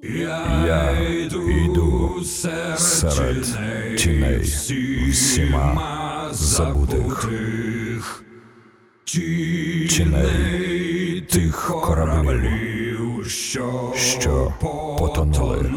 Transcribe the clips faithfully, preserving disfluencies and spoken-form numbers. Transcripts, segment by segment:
Я йду серед тіней всіма забутих, тіней тих кораблів, що потонули.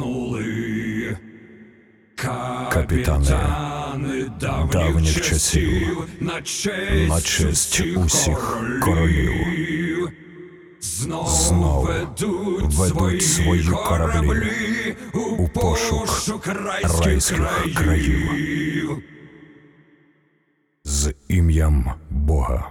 Капітани давніх часів, на честь усіх королів, знов ведуть свої кораблі у пошук райських країв з ім'ям Бога.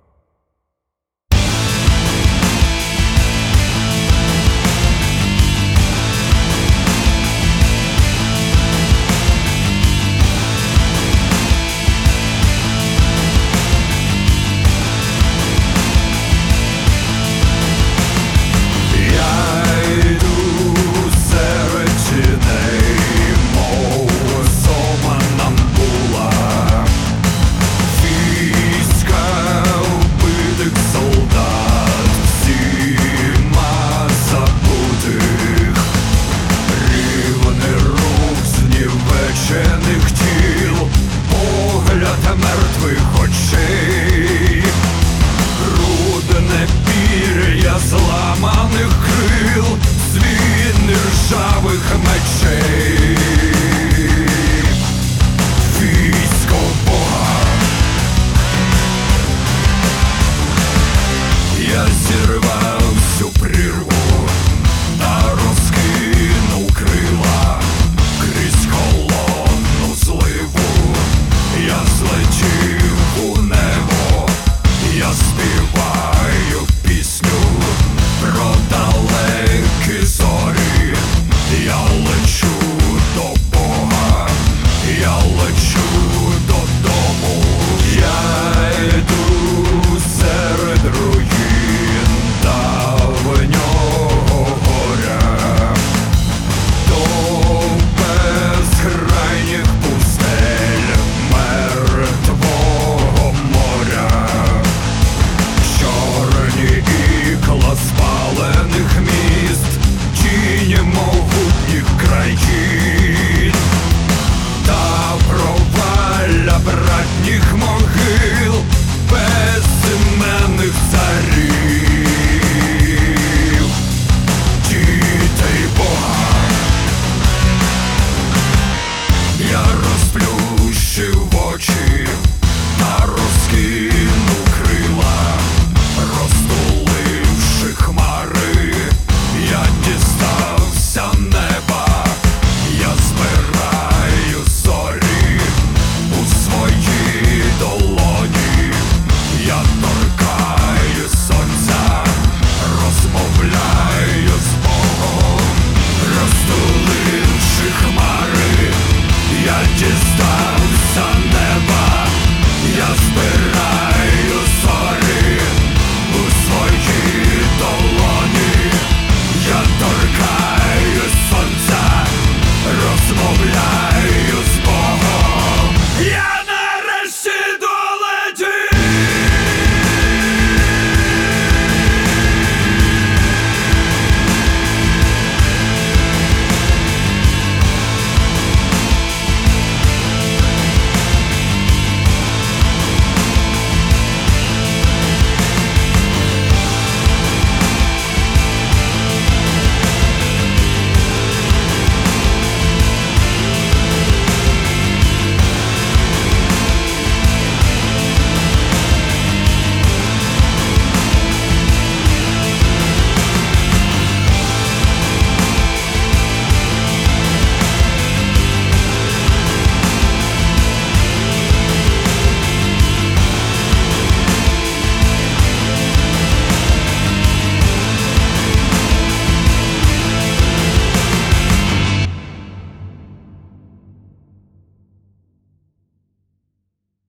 Зламаних крил, звін ржавих мечей, військо Бога. Я зірвав всю прірву та розкинув крила крізь холодну зливу. Я злетів у небо, я співаю пісню про далекі зорі. Я лечу до Бога, я лечу додому. Я йду серед руїн давнього горя, до безкрайніх пустель мертвого моря. Чорні ікла спалених міст, тіні могутніх країн та провалля братніх могил безіменних царів. Дітей Бога. Я розплющив очі та розкинув крила, розтуливши хмари. Я дістався неба, я збираю зорі у своїй долоні. Я торкаю сонця, розмовляю з Богом, розтуливши хмари. Я дістався неба, я збираю